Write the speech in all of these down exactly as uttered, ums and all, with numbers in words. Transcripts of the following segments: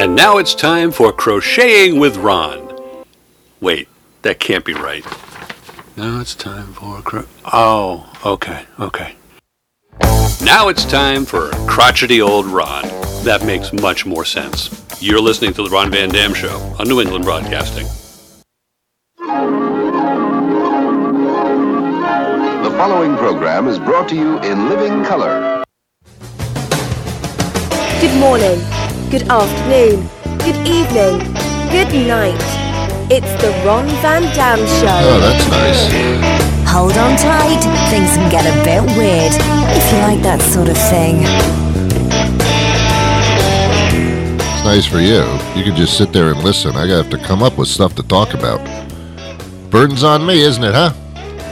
And now it's time for Crocheting with Ron. Wait, that can't be right. Now it's time for cro- Oh, okay, okay. Now it's time for Crotchety Old Ron. That makes much more sense. You're listening to The Ron Van Dam Show on New England Broadcasting. The following program is brought to you in living color. Good morning, good afternoon, good evening, good night. It's the Ron Van Dam Show. Oh, that's nice. Hold on tight, things can get a bit weird, if you like that sort of thing. It's nice for you. You can just sit there and listen. I have to come up with stuff to talk about. Burden's on me, isn't it, huh?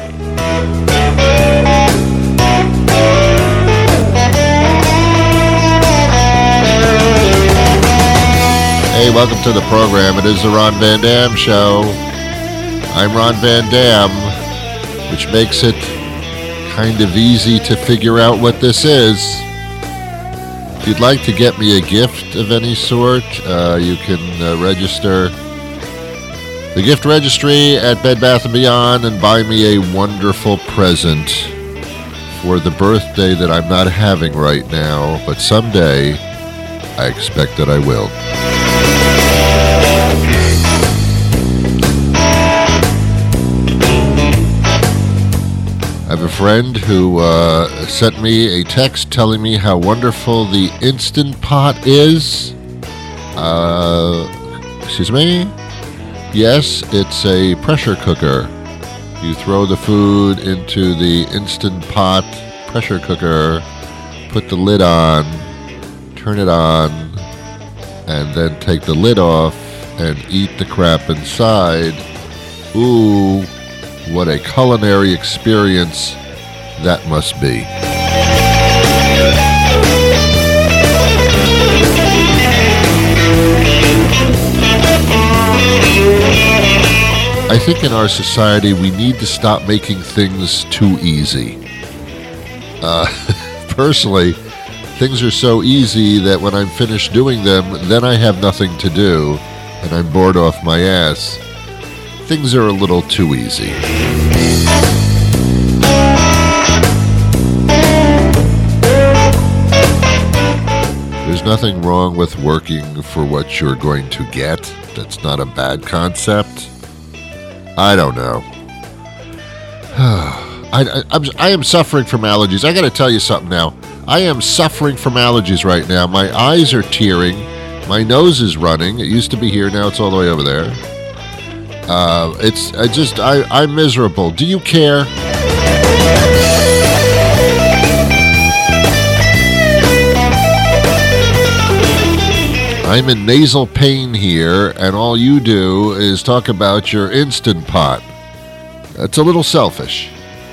Hey, welcome to the program. It is the Ron Van Dam Show. I'm Ron Van Dam, which makes it kind of easy to figure out what this is. If you'd like to get me a gift of any sort, uh, you can uh, register the gift registry at Bed Bath and Beyond and buy me a wonderful present for the birthday that I'm not having right now, but someday I expect that I will. I have a friend who uh, sent me a text telling me how wonderful the Instant Pot is. Uh, excuse me? Yes, it's a pressure cooker. You throw the food into the Instant Pot pressure cooker, put the lid on, turn it on, and then take the lid off and eat the crap inside. Ooh, what a culinary experience that must be. I think in our society we need to stop making things too easy. Uh, personally, things are so easy that when I'm finished doing them, then I have nothing to do, and I'm bored off my ass. Things are a little too easy. There's nothing wrong with working for what you're going to get. That's not a bad concept. I don't know. I, I, I'm, I am suffering from allergies. I got to tell you something now. I am suffering from allergies right now. My eyes are tearing. My nose is running. It used to be here. Now it's all the way over there. Uh, it's I just I, I'm miserable. Do you care? I'm in nasal pain here, and all you do is talk about your Instant Pot. That's a little selfish.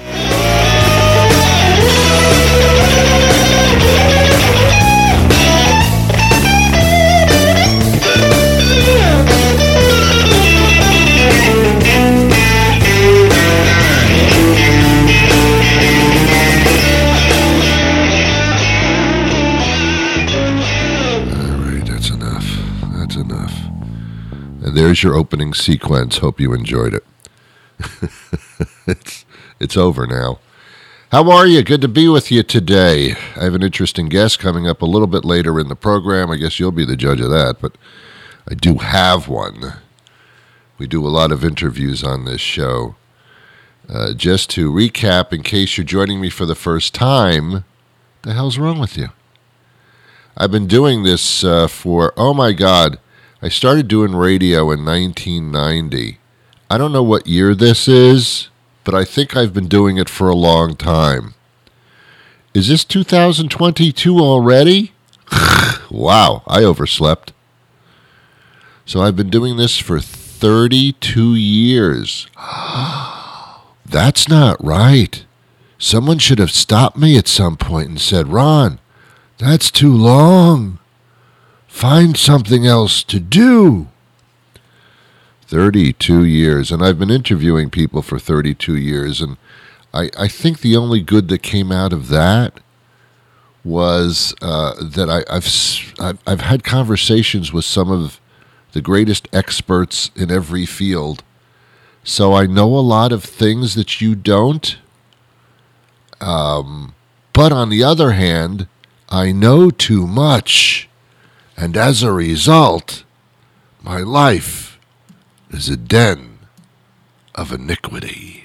There's your opening sequence. Hope you enjoyed it. it's it's over now. How are you? Good to be with you today. I have an interesting guest coming up a little bit later in the program. I guess you'll be the judge of that, but I do have one. We do a lot of interviews on this show. Uh, just to recap, in case you're joining me for the first time, the hell's wrong with you? I've been doing this uh, for, oh my God, I started doing radio in nineteen ninety. I don't know what year this is, but I think I've been doing it for a long time. Is this two thousand twenty-two already? Wow, I overslept. So I've been doing this for thirty-two years. That's not right. Someone should have stopped me at some point and said, Ron, that's too long. Find something else to do. thirty-two years, and I've been interviewing people for thirty-two years, and I, I think the only good that came out of that was uh, that I, I've, s- I've I've had conversations with some of the greatest experts in every field, so I know a lot of things that you don't. Um, but on the other hand, I know too much, and as a result, my life is a den of iniquity.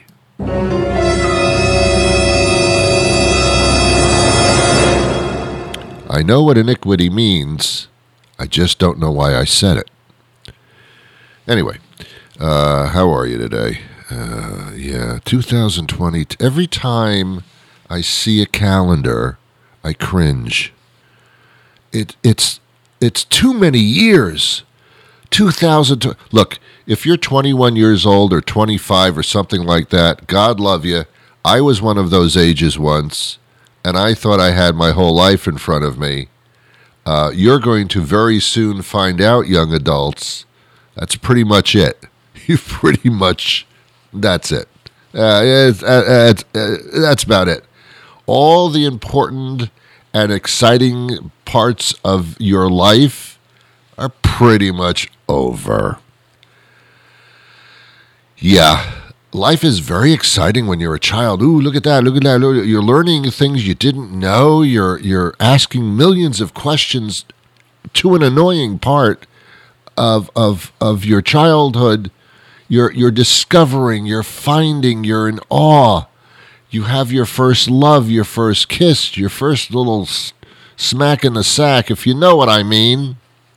I know what iniquity means. I just don't know why I said it. Anyway, uh, how are you today? Uh, yeah, two thousand twenty. Every time I see a calendar, I cringe. It it's it's too many years. two thousand. Look, if you're twenty-one years old or twenty-five or something like that, God love you. I was one of those ages once, and I thought I had my whole life in front of me. Uh, you're going to very soon find out, young adults, that's pretty much it. You pretty much, that's it. Uh, it's, uh, it's, uh, that's about it. All the important and exciting parts of your life are pretty much over. Yeah. Life is very exciting when you're a child. Ooh, look at that, look at that. Look, you're learning things you didn't know. You're you're asking millions of questions to an annoying part of of of your childhood. You're you're discovering, you're finding, you're in awe. You have your first love, your first kiss, your first little s- smack in the sack, if you know what I mean.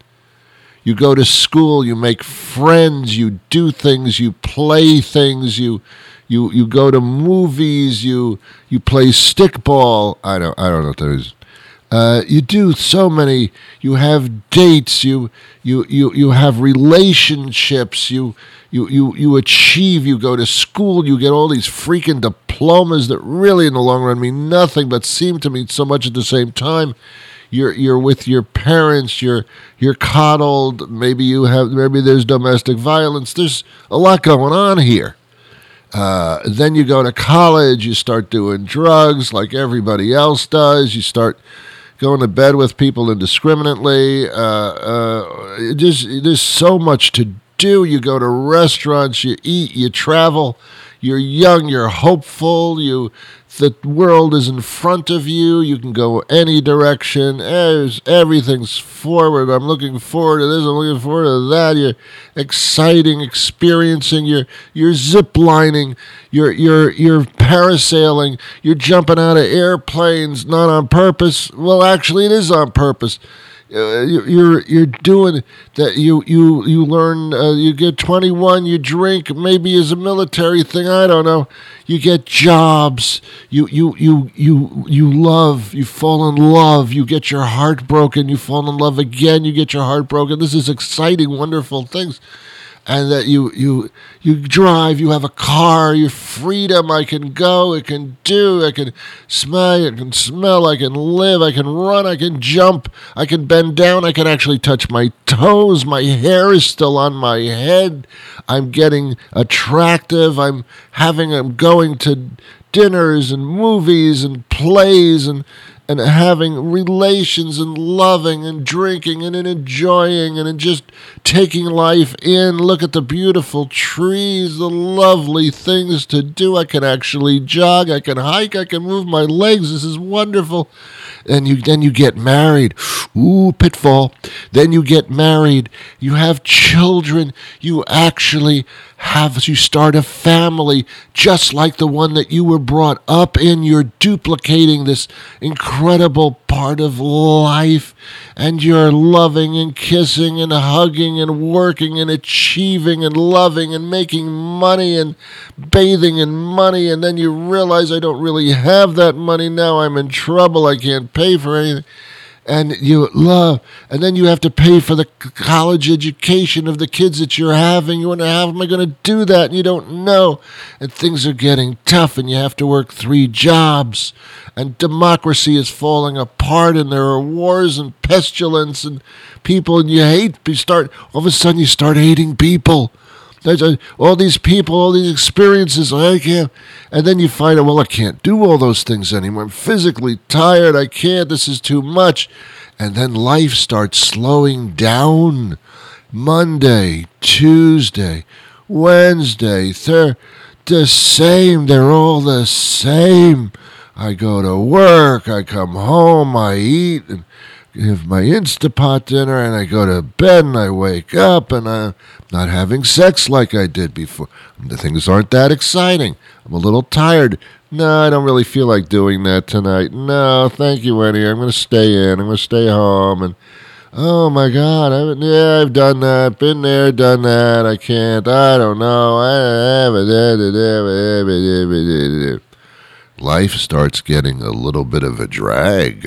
You go to school, you make friends, you do things, you play things, you you you go to movies, you you play stickball. I don't I don't know what that is. Uh, you do so many. You have dates. You you you you have relationships. You you you you achieve. You go to school. You get all these freaking diplomas that really, in the long run, mean nothing, but seem to mean so much at the same time. You're you're with your parents. You're you're coddled. Maybe you have. Maybe there's domestic violence. There's a lot going on here. Uh, then you go to college. You start doing drugs like everybody else does. You start going to bed with people indiscriminately. Uh, uh, just there's so much to do. You go to restaurants. You eat. You travel. You're young. You're hopeful. You. The world is in front of you. You can go any direction. There's, everything's forward. I'm looking forward to this. I'm looking forward to that. You're exciting, experiencing. You're you're zip lining. You're you're you're parasailing. You're jumping out of airplanes, not on purpose. Well, actually, it is on purpose. Uh, you're you're doing that. You you you learn. Uh, you get twenty-one. You drink. Maybe as a military thing. I don't know. You get jobs. You you you you you love. You fall in love. You get your heart broken. You fall in love again. You get your heart broken. This is exciting, wonderful things. And that you you you drive, you have a car, your freedom. I can go, I can do, I can smell, I can smell, I can live, I can run, I can jump, I can bend down, I can actually touch my toes. My hair is still on my head. I'm getting attractive. I'm having, I'm going to dinners and movies and plays and and having relations and loving and drinking and enjoying and just taking life in. Look at the beautiful trees, the lovely things to do. I can actually jog, I can hike, I can move my legs. This is wonderful. And you then you get married. Ooh, pitfall. Then you get married. You have children. You actually have, you start a family just like the one that you were brought up in. You're duplicating this incredible part of life. And you're loving and kissing and hugging and working and achieving and loving and making money and bathing in money. And then you realize, I don't really have that money now. I'm in trouble. I can't pay for anything. And you love, and then you have to pay for the college education of the kids that you're having. You wonder, how am I going to do that? And you don't know. And things are getting tough, and you have to work three jobs. And democracy is falling apart, and there are wars and pestilence and people, and you hate, you start, all of a sudden you start hating people. There's a, all these people, all these experiences. I can't. And then you find out, well, I can't do all those things anymore. I'm physically tired. I can't. This is too much. And then life starts slowing down. Monday, Tuesday, Wednesday, Thursday, the same. They're all the same. I go to work. I come home. I eat and have my Instapot dinner, and I go to bed, and I wake up, and I'm not having sex like I did before. The things aren't that exciting. I'm a little tired. No, I don't really feel like doing that tonight. No, thank you, Winnie. I'm going to stay in. I'm going to stay home. And, oh, my God. I've, yeah, I've done that. Been there, done that. I can't. I don't know. Life starts getting a little bit of a drag.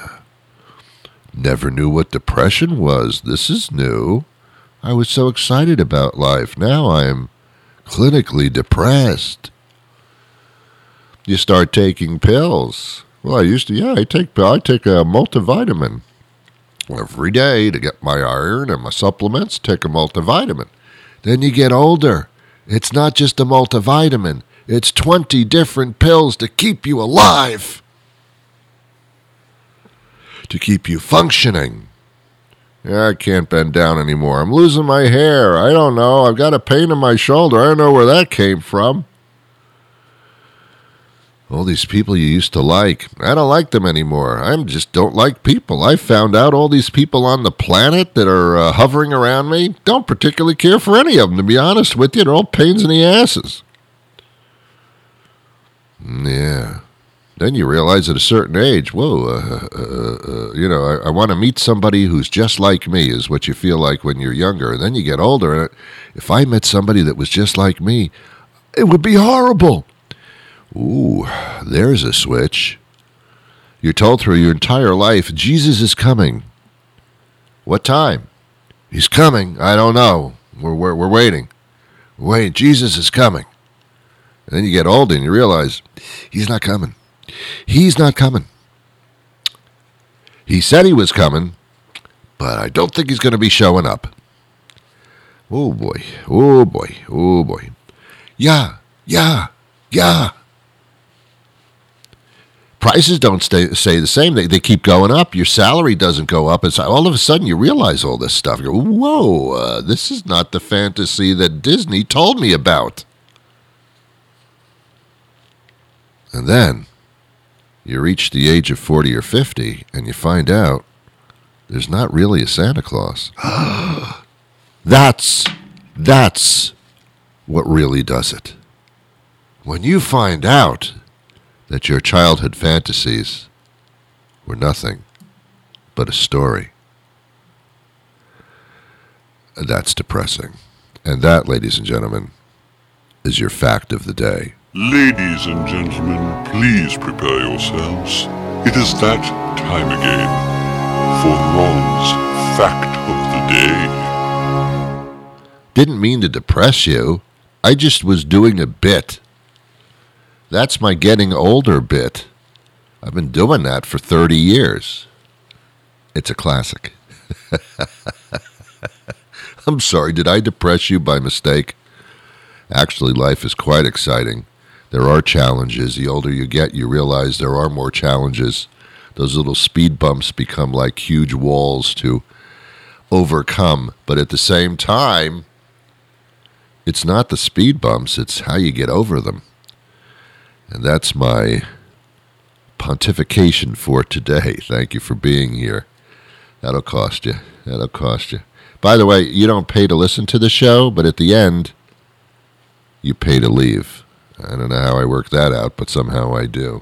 Never knew what depression was. This is new. I was so excited about life. Now I'm clinically depressed. You start taking pills. Well, I used to, yeah, I take I take a multivitamin every day to get my iron and my supplements. Take a multivitamin. Then you get older. It's not just a multivitamin. It's twenty different pills to keep you alive. To keep you functioning. Yeah, I can't bend down anymore. I'm losing my hair. I don't know. I've got a pain in my shoulder. I don't know where that came from. All these people you used to like, I don't like them anymore. I just don't like people. I found out all these people on the planet that are uh, hovering around me, don't particularly care for any of them, to be honest with you. They're all pains in the asses. Yeah. Then you realize at a certain age, whoa, uh, uh, uh, you know, I, I want to meet somebody who's just like me, is what you feel like when you're younger. And then you get older, and if I met somebody that was just like me, it would be horrible. Ooh, there's a switch. You're told through your entire life, Jesus is coming. What time? He's coming. I don't know. We're, we're, we're waiting. Wait, Jesus is coming. And then you get older and you realize, he's not coming. He's not coming. He said he was coming, but I don't think he's going to be showing up. Oh, boy. Oh, boy. Oh, boy. Yeah. Yeah. Yeah. Prices don't stay stay the same. They they keep going up. Your salary doesn't go up. It's all of a sudden you realize all this stuff. You go, whoa, uh, this is not the fantasy that Disney told me about. And then you reach the age of forty or fifty, and you find out there's not really a Santa Claus. that's, that's what really does it. When you find out that your childhood fantasies were nothing but a story, that's depressing. And that, ladies and gentlemen, is your fact of the day. Ladies and gentlemen, please prepare yourselves. It is that time again for Ron's Fact of the Day. Didn't mean to depress you. I just was doing a bit. That's my getting older bit. I've been doing that for thirty years. It's a classic. I'm sorry, did I depress you by mistake? Actually, life is quite exciting. There are challenges. The older you get, you realize there are more challenges. Those little speed bumps become like huge walls to overcome. But at the same time, it's not the speed bumps, it's how you get over them. And that's my pontification for today. Thank you for being here. That'll cost you. That'll cost you. By the way, you don't pay to listen to the show, but at the end, you pay to leave. I don't know how I work that out, but somehow I do.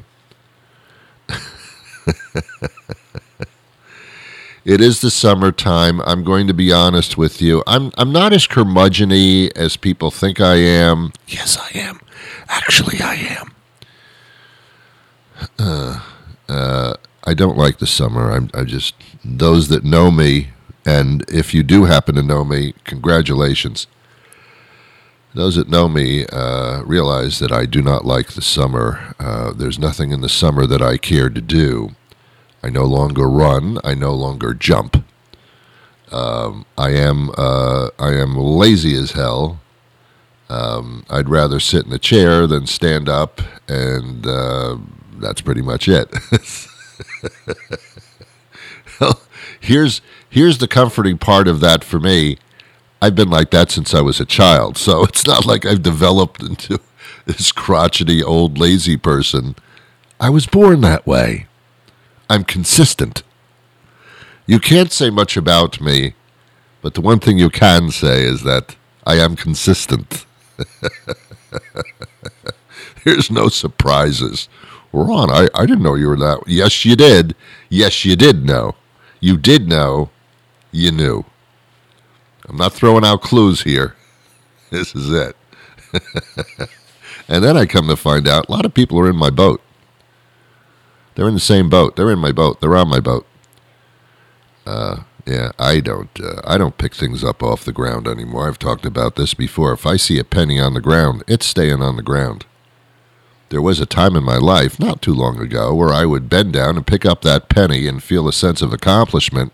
It is the summertime. I'm going to be honest with you. I'm I'm not as curmudgeon-y as people think I am. Yes, I am. Actually, I am. Uh, uh, I don't like the summer. I'm I just, those that know me, and if you do happen to know me, congratulations. Those that know me uh, realize that I do not like the summer. Uh, there's nothing in the summer that I care to do. I no longer run. I no longer jump. Um, I am uh, I am lazy as hell. Um, I'd rather sit in a chair than stand up, and uh, that's pretty much it. here's here's the comforting part of that for me. I've been like that since I was a child, so it's not like I've developed into this crotchety old lazy person. I was born that way. I'm consistent. You can't say much about me, but the one thing you can say is that I am consistent. There's no surprises. Ron, I, I didn't know you were that. Yes, you did. Yes, you did know. You did know. You knew. I'm not throwing out clues here. This is it. And then I come to find out a lot of people are in my boat. They're in the same boat. They're in my boat. They're on my boat. Uh, yeah, I don't. Uh, I don't pick things up off the ground anymore. I've talked about this before. If I see a penny on the ground, it's staying on the ground. There was a time in my life, not too long ago, where I would bend down and pick up that penny and feel a sense of accomplishment.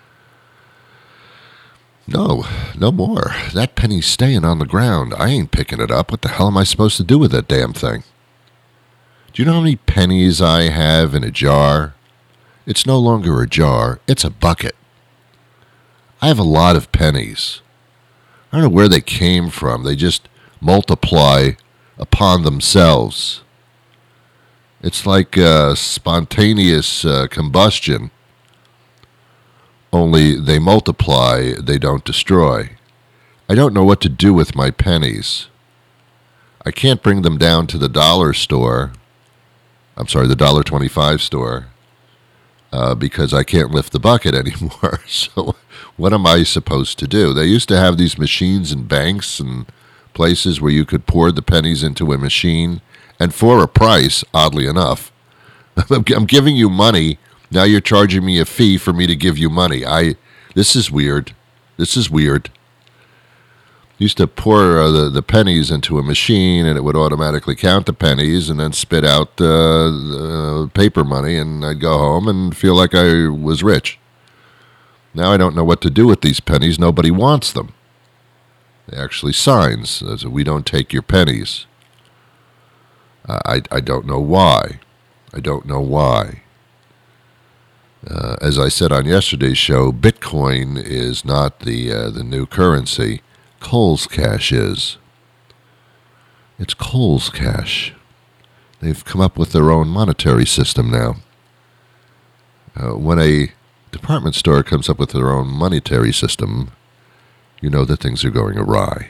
No, no more. That penny's staying on the ground. I ain't picking it up. What the hell am I supposed to do with that damn thing? Do you know how many pennies I have in a jar? It's no longer a jar. It's a bucket. I have a lot of pennies. I don't know where they came from. They just multiply upon themselves. It's like uh, spontaneous uh, combustion. Only they multiply, they don't destroy. I don't know what to do with my pennies. I can't bring them down to the dollar store. I'm sorry, the one dollar and twenty-five cent store. Uh, because I can't lift the bucket anymore. So what am I supposed to do? They used to have these machines in banks and places where you could pour the pennies into a machine. And for a price, oddly enough, I'm giving you money. Now you're charging me a fee for me to give you money. I. This is weird. This is weird. Used to pour uh, the, the pennies into a machine, and it would automatically count the pennies and then spit out uh, the paper money, and I'd go home and feel like I was rich. Now I don't know what to do with these pennies. Nobody wants them. They actually signs as we don't take your pennies. Uh, I, I don't know why. I don't know why. Uh, as I said on yesterday's show, Bitcoin is not the uh, the new currency. Coles Cash is. It's Coles Cash. They've come up with their own monetary system now. Uh, when a department store comes up with their own monetary system, you know that things are going awry.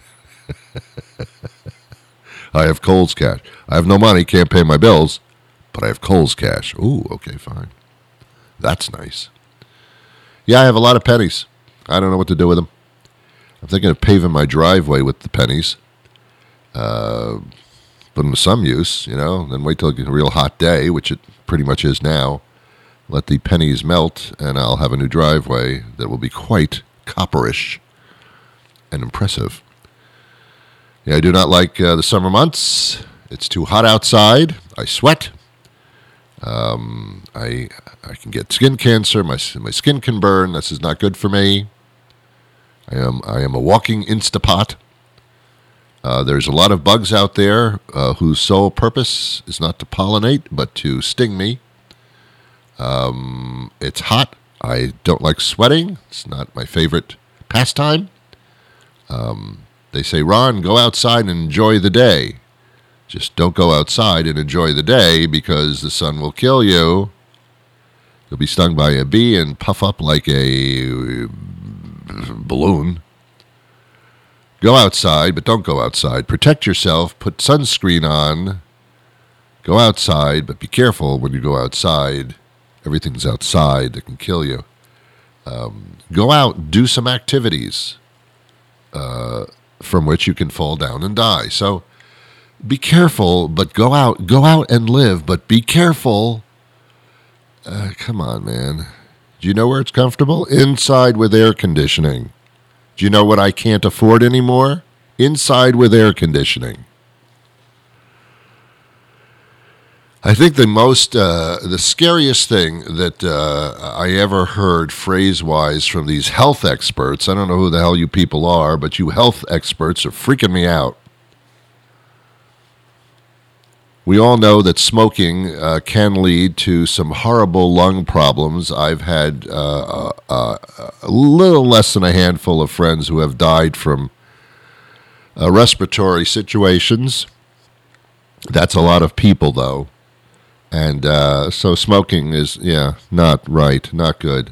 I have Coles Cash. I have no money, can't pay my bills, but I have Coles Cash. Ooh, okay, fine. That's nice. Yeah, I have a lot of pennies. I don't know what to do with them. I'm thinking of paving my driveway with the pennies. Uh, put them to some use, you know, then wait till a real hot day, which it pretty much is now. Let the pennies melt, and I'll have a new driveway that will be quite copperish and impressive. Yeah, I do not like uh, the summer months. It's too hot outside. I sweat. Um, I I can get skin cancer. My my skin can burn. This is not good for me. I am I am a walking Instapot. Uh, there's a lot of bugs out there uh, whose sole purpose is not to pollinate, but to sting me. Um, it's hot. I don't like sweating. It's not my favorite pastime. Um, they say, Ron, go outside and enjoy the day. Just don't go outside and enjoy the day because the sun will kill you. You'll be stung by a bee and puff up like a balloon. Go outside, but don't go outside. Protect yourself. Put sunscreen on. Go outside, but be careful when you go outside. Everything's outside that can kill you. Um, go out, do some activities uh, from which you can fall down and die. So be careful, but go out. Go out and live, but be careful. Uh, come on, man. Do you know where it's comfortable? Inside with air conditioning. Do you know what I can't afford anymore? Inside with air conditioning. I think the most, uh, the scariest thing that uh, I ever heard phrase-wise from these health experts, I don't know who the hell you people are, but you health experts are freaking me out. We all know that smoking uh, can lead to some horrible lung problems. I've had uh, uh, a little less than a handful of friends who have died from uh, respiratory situations. That's a lot of people, though. And uh, so smoking is, yeah, not right, not good.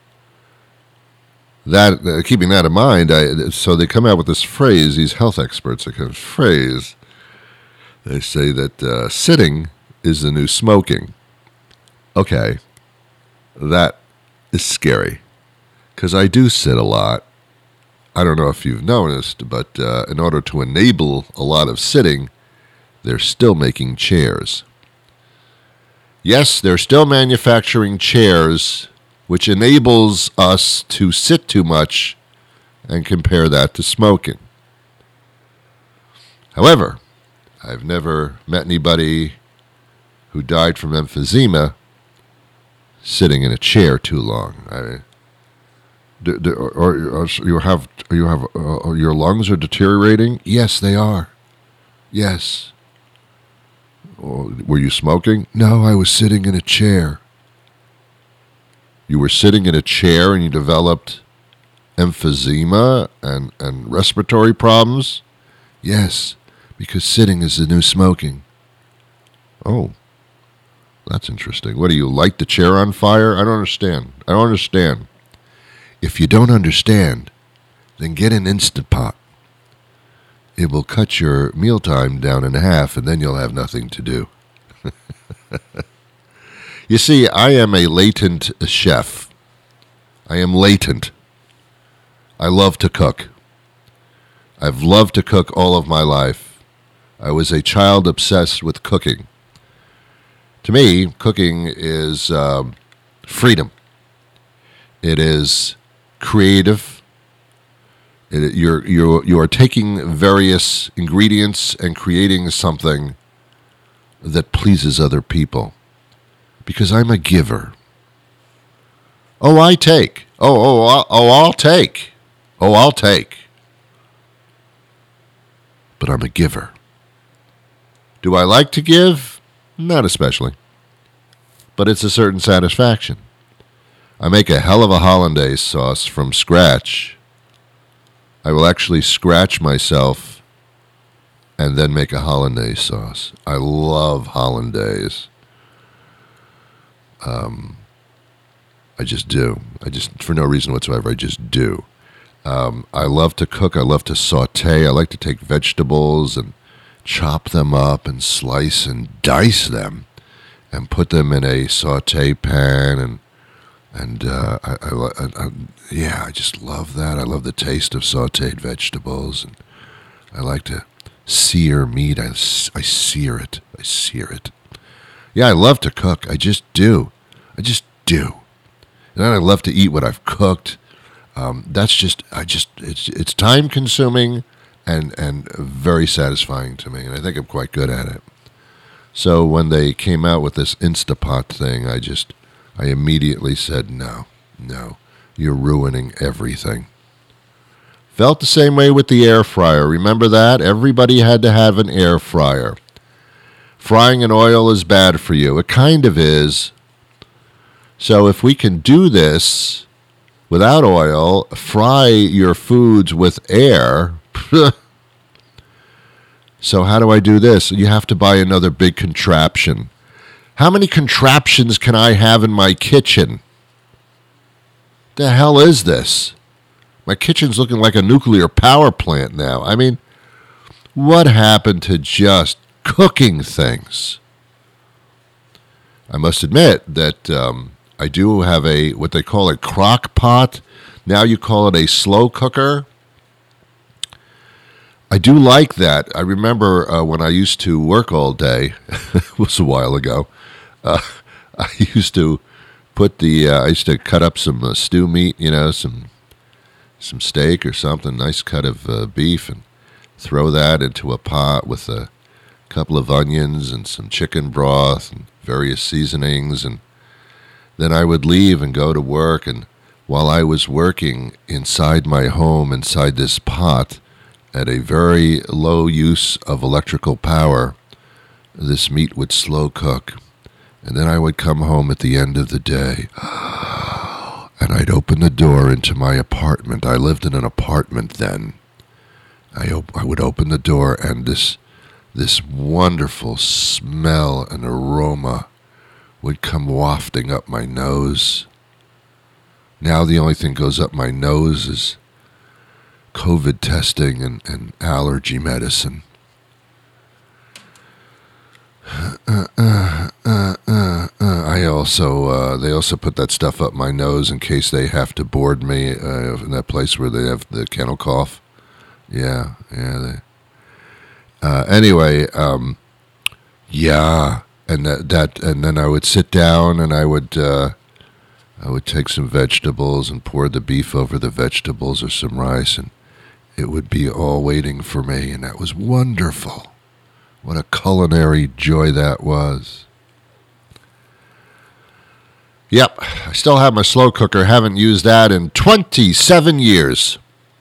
That uh, keeping that in mind, I, so they come out with this phrase, these health experts, like a phrase. They say that uh, sitting is the new smoking. Okay, that is scary, because I do sit a lot. I don't know if you've noticed, but uh, in order to enable a lot of sitting, they're still making chairs. Yes, they're still manufacturing chairs, which enables us to sit too much and compare that to smoking. However, I've never met anybody who died from emphysema sitting in a chair too long. I, do, do, or, or you have you have uh, your lungs are deteriorating? Yes, they are. Yes. Well, were you smoking? No, I was sitting in a chair. You were sitting in a chair and you developed emphysema and, and respiratory problems? Yes, because sitting is the new smoking. Oh, that's interesting. What, do you light the chair on fire? I don't understand. I don't understand. If you don't understand, then get an Instant Pot. It will cut your mealtime down in half, and then you'll have nothing to do. You see, I am a latent chef. I am latent. I love to cook. I've loved to cook all of my life. I was a child obsessed with cooking. To me, cooking is um, freedom. It is creative. It, you're you're you are taking various ingredients and creating something that pleases other people. Because I'm a giver. Oh, I take. Oh, oh, I'll, oh, I'll take. Oh, I'll take. But I'm a giver. Do I like to give? Not especially. But it's a certain satisfaction. I make a hell of a hollandaise sauce from scratch. I will actually scratch myself and then make a hollandaise sauce. I love hollandaise. Um, I just do. I just, for no reason whatsoever, I just do. Um, I love to cook. I love to saute. I like to take vegetables and chop them up and slice and dice them and put them in a saute pan. And, and uh, I, I, I, I, yeah, I just love that. I love the taste of sauteed vegetables. And I like to sear meat. I, I sear it. I sear it. Yeah, I love to cook. I just do. I just do. And then I love to eat what I've cooked. Um, that's just, I just, it's it's time consuming and, and very satisfying to me. And I think I'm quite good at it. So when they came out with this Instapot thing, I just, I immediately said, no, no, you're ruining everything. Felt the same way with the air fryer. Remember that? Everybody had to have an air fryer. Frying in oil is bad for you. It kind of is. So if we can do this without oil, fry your foods with air. So how do I do this? You have to buy another big contraption. How many contraptions can I have in my kitchen? The hell is this? My kitchen's looking like a nuclear power plant now. I mean, what happened to just cooking things? I must admit that um, I do have a, what they call a crock pot. Now you call it a slow cooker. I do like that. I remember uh, when I used to work all day, it was a while ago, uh, I used to put the, uh, I used to cut up some uh, stew meat, you know, some some steak or something, nice cut of uh, beef, and throw that into a pot with a couple of onions and some chicken broth and various seasonings, and then I would leave and go to work, and while I was working inside my home, inside this pot, at a very low use of electrical power, this meat would slow cook. And then I would come home at the end of the day, and I'd open the door into my apartment. I lived in an apartment then. I op- I would open the door, and this this wonderful smell and aroma would come wafting up my nose. Now the only thing goes up my nose is COVID testing and, and allergy medicine. Uh, uh, uh, uh, uh. I also, uh, they also put that stuff up my nose in case they have to board me uh, in that place where they have the kennel cough. Yeah, yeah. They, uh, anyway, um, yeah, and that, that, and then I would sit down and I would, uh, I would take some vegetables and pour the beef over the vegetables or some rice, and it would be all waiting for me, and that was wonderful. What a culinary joy that was. Yep, I still have my slow cooker. Haven't used that in twenty-seven years.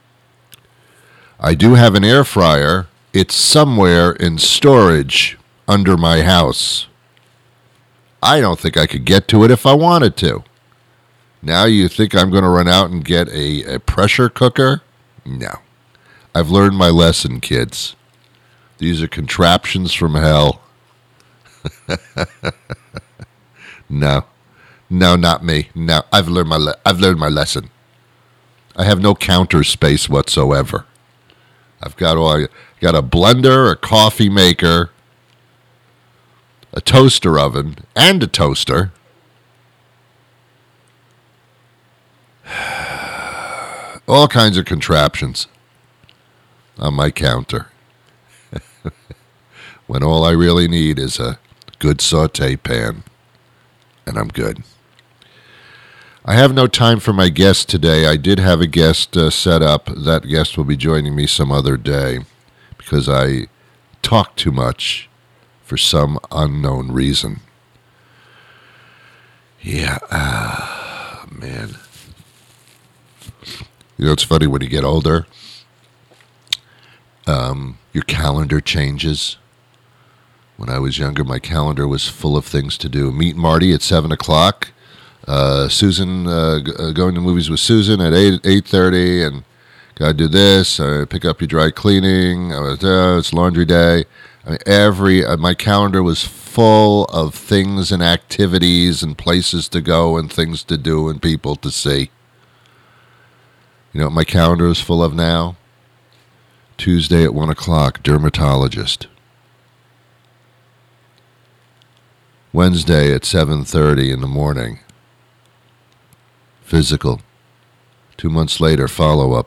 I do have an air fryer. It's somewhere in storage under my house. I don't think I could get to it if I wanted to. Now you think I'm going to run out and get a, a pressure cooker? No. I've learned my lesson, kids. These are contraptions from hell. No. No, not me. No, I've learned my le- I've learned my lesson. I have no counter space whatsoever. I've got all I got a blender, a coffee maker, a toaster oven, and a toaster. All kinds of contraptions on my counter. When all I really need is a good saute pan, and I'm good. I have no time for my guest today. I did have a guest uh, set up. That guest will be joining me some other day because I talk too much for some unknown reason. Yeah, ah, man. You know, it's funny when you get older, um, your calendar changes. When I was younger, my calendar was full of things to do. Meet Marty at seven o'clock. Uh, Susan, uh, g- uh, going to movies with Susan at eight, eight thirty, and gotta do this, uh, pick up your dry cleaning, uh, it's laundry day. I mean, every, uh, my calendar was full of things and activities and places to go and things to do and people to see. You know what my calendar is full of now? Tuesday at one o'clock, dermatologist. Wednesday at seven thirty in the morning, physical. Two months later, follow-up.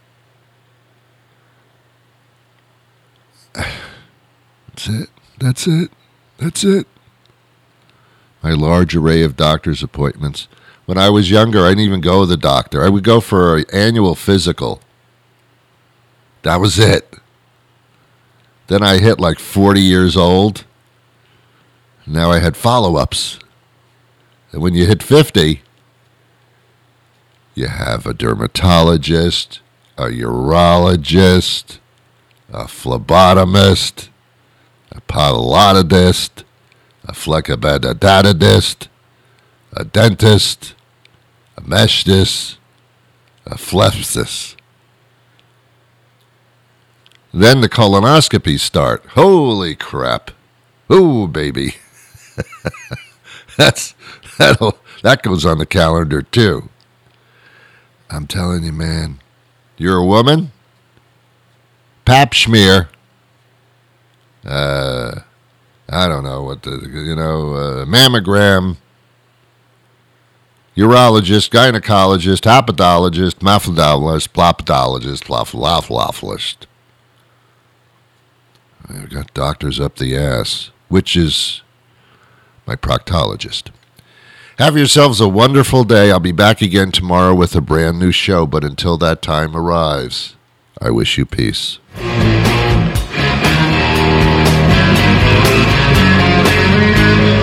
That's it. That's it. That's it. My large array of doctor's appointments. When I was younger, I didn't even go to the doctor. I would go for an annual physical. That was it. Then I hit like forty years old. Now I had follow-ups. And when you hit fifty, you have a dermatologist, a urologist, a phlebotomist, a podologist, a phlebodentist, a dentist, a meshdist, a phlebsis. Then the colonoscopies start. Holy crap. Ooh, baby. That's that'll that goes on the calendar too. I'm telling you, man. You're a woman? Pap smear. Uh, I don't know what the you know uh, mammogram. Urologist, gynecologist, hepatologist, maphlodologist, plopodologist, plophlophlophlist. I've got doctors up the ass, which is my proctologist. Have yourselves a wonderful day. I'll be back again tomorrow with a brand new show, but until that time arrives, I wish you peace. Thank you.